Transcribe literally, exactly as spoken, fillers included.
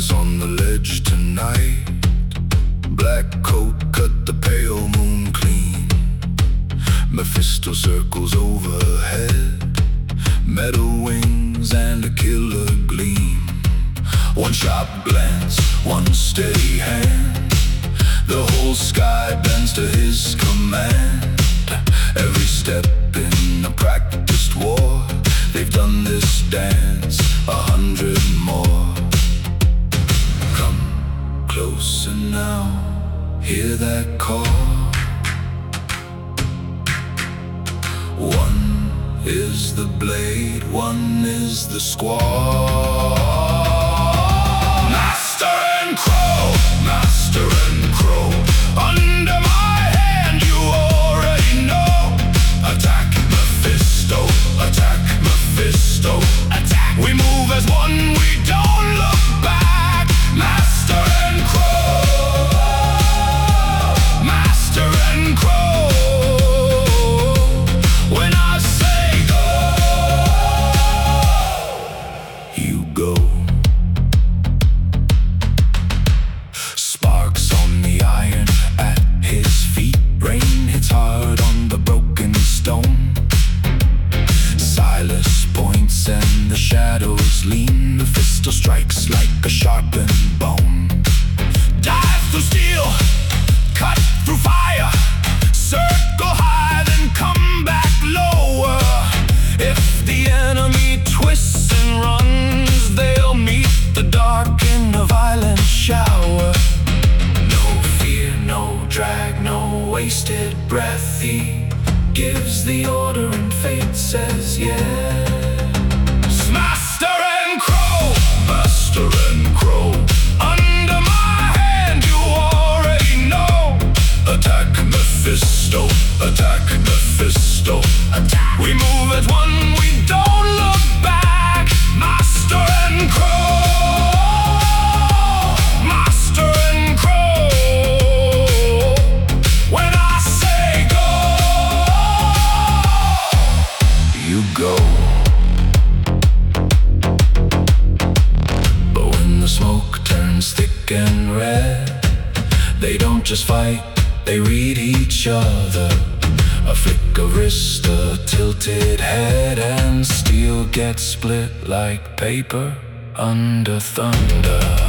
us on the ledge tonight. Black coat cut the pale moon clean. Mephisto circles overhead, metal wings and a killer gleam. One sharp glance, one steady hand, the whole sky bends to his command. Every step in a practiced war, they've done this dance a hundred more. Come closer now, hear that call. One is the blade, one is the squall. Master and Crow, Master and Crow, under my hand you already know. Attack Mephisto, attack Mephisto, attack. We move as one, we don't look back. Master and Crow, Master and Crow. When I say go, you go. Sparks on the iron at his feet, rain hits hard on the broken stone. Silas points and the shadows lean. Mephisto strikes like a sharpened bone. Dive through steel, cut through fire, circle high then come back lower. If the enemy twists and runs, they'll meet the dark in a violent shower. No fear, no drag, no wasted breath. He gives the order and fate says yes. Master and Crow, Master and Crow, under my hand you already know. Attack Mephisto, attack Mephisto, attack. We move as one, we don't look back. Master and Crow, Master and Crow. When I say go, you go. But when the smoke turns thick and red, they don't just fight, they read each other. A flick of wrist, a tilted head, and steel gets split like paper under thunder.